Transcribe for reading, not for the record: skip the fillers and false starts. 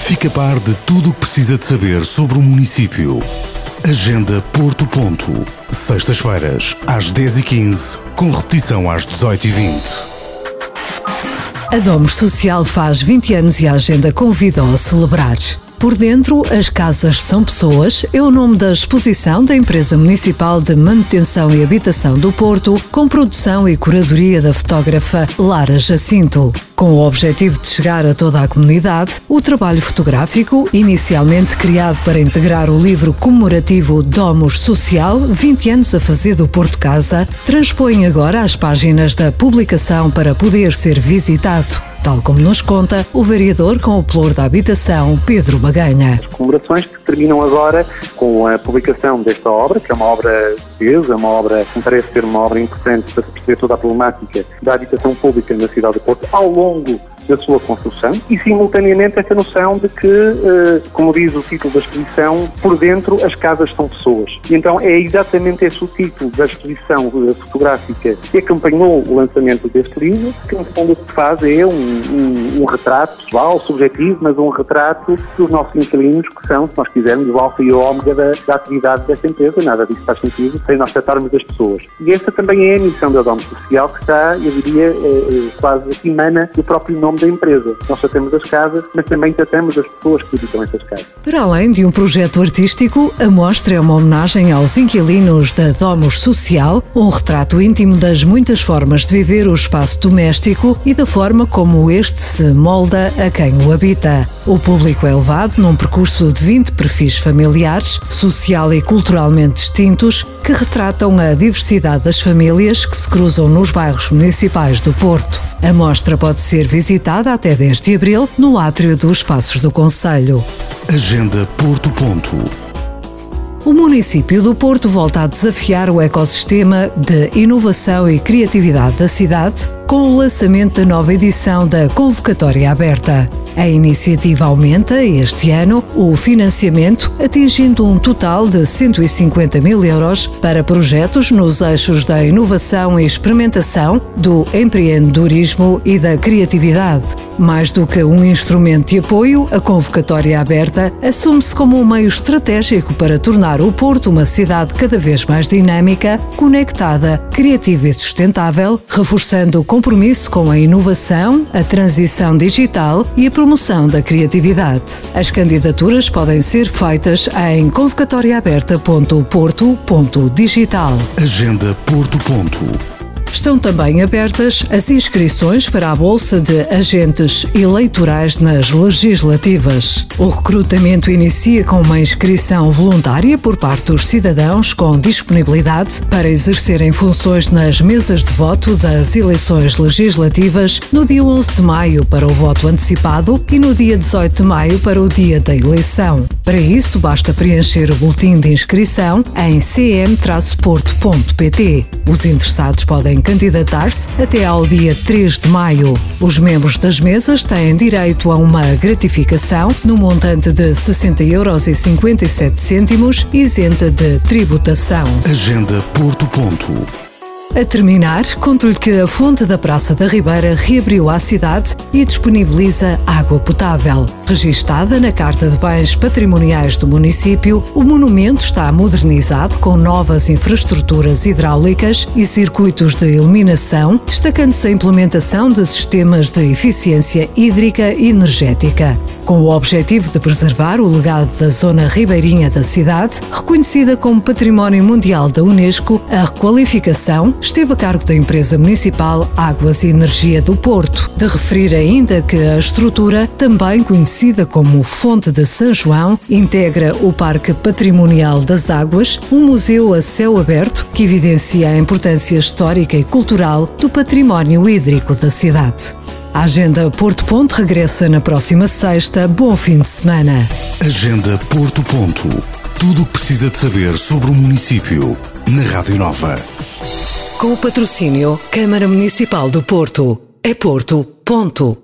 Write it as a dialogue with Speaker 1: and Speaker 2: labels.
Speaker 1: Fique a par de tudo o que precisa de saber sobre o município. Agenda Porto Ponto. Sextas-feiras, às 10h15, com repetição às 18h20.
Speaker 2: A Domus Social faz 20 anos e a Agenda convida-o a celebrar. Por dentro, as casas são pessoas é o nome da exposição da Empresa Municipal de Manutenção e Habitação do Porto, com produção e curadoria da fotógrafa Lara Jacinto. Com o objetivo de chegar a toda a comunidade, o trabalho fotográfico, inicialmente criado para integrar o livro comemorativo Domus Social, 20 anos a fazer do Porto Casa, transpõe agora as páginas da publicação para poder ser visitado, tal como nos conta o vereador com o pelour da habitação, Pedro Baganha.
Speaker 3: As comemorações que terminam agora com a publicação desta obra, que é uma obra de peso, é uma obra que me parece ser uma obra importante para se perceber toda a problemática da habitação pública na cidade de Porto ao longo da sua construção e, simultaneamente, essa noção de que, como diz o título da exposição, por dentro as casas são pessoas. E então é exatamente esse o título da exposição fotográfica que acompanhou o lançamento deste livro, que no fundo o que faz é um retrato pessoal, subjetivo, mas um retrato dos nossos inquilinos, que são, se nós quisermos, o alfa e o ômega da atividade desta empresa. Nada disso faz sentido sem nós tratarmos das pessoas. E essa também é a missão da Domus Social, que está, eu diria, quase que emana do próprio nome da empresa. Nós tratamos as casas, mas também tratamos as pessoas que habitam essas casas.
Speaker 2: Para além de um projeto artístico, a mostra é uma homenagem aos inquilinos da Domus Social, um retrato íntimo das muitas formas de viver o espaço doméstico e da forma como este se molda a quem o habita. O público é levado num percurso de 20 perfis familiares, social e culturalmente distintos, que retratam a diversidade das famílias que se cruzam nos bairros municipais do Porto. A mostra pode ser visitada até 10 de abril no átrio dos Passos do Concelho.
Speaker 1: Agenda Porto Ponto.
Speaker 2: O município do Porto volta a desafiar o ecossistema de inovação e criatividade da cidade com o lançamento da nova edição da Convocatória Aberta. A iniciativa aumenta este ano o financiamento, atingindo um total de 150 mil euros para projetos nos eixos da inovação e experimentação, do empreendedorismo e da criatividade. Mais do que um instrumento de apoio, a Convocatória Aberta assume-se como um meio estratégico para tornar o Porto uma cidade cada vez mais dinâmica, conectada, criativa e sustentável, reforçando o compromisso com a inovação, a transição digital e a promoção da criatividade. As candidaturas podem ser feitas em convocatoriaaberta.porto.digital.
Speaker 1: Agenda Porto Ponto.
Speaker 2: Estão também abertas as inscrições para a Bolsa de Agentes Eleitorais nas legislativas. O recrutamento inicia com uma inscrição voluntária por parte dos cidadãos com disponibilidade para exercerem funções nas mesas de voto das eleições legislativas no dia 11 de maio para o voto antecipado e no dia 18 de maio para o dia da eleição. Para isso, basta preencher o boletim de inscrição em cm-porto.pt. Os interessados podem candidatar-se até ao dia 3 de maio. Os membros das mesas têm direito a uma gratificação no montante de 60,57 €, isenta de tributação.
Speaker 1: Agenda Porto Ponto.
Speaker 2: A terminar, conto-lhe que a fonte da Praça da Ribeira reabriu à cidade e disponibiliza água potável. Registada na Carta de Bens Patrimoniais do município, o monumento está modernizado com novas infraestruturas hidráulicas e circuitos de iluminação, destacando-se a implementação de sistemas de eficiência hídrica e energética. Com o objetivo de preservar o legado da zona ribeirinha da cidade, reconhecida como Património Mundial da Unesco, a requalificação esteve a cargo da empresa municipal Águas e Energia do Porto. De referir ainda que a estrutura, também conhecida como Fonte de São João, integra o Parque Patrimonial das Águas, um museu a céu aberto que evidencia a importância histórica e cultural do património hídrico da cidade. A Agenda Porto Ponto regressa na próxima sexta. Bom fim de semana.
Speaker 1: Agenda Porto Ponto. Tudo o que precisa de saber sobre o município na Rádio Nova.
Speaker 2: Com o patrocínio Câmara Municipal do Porto. É Porto, ponto.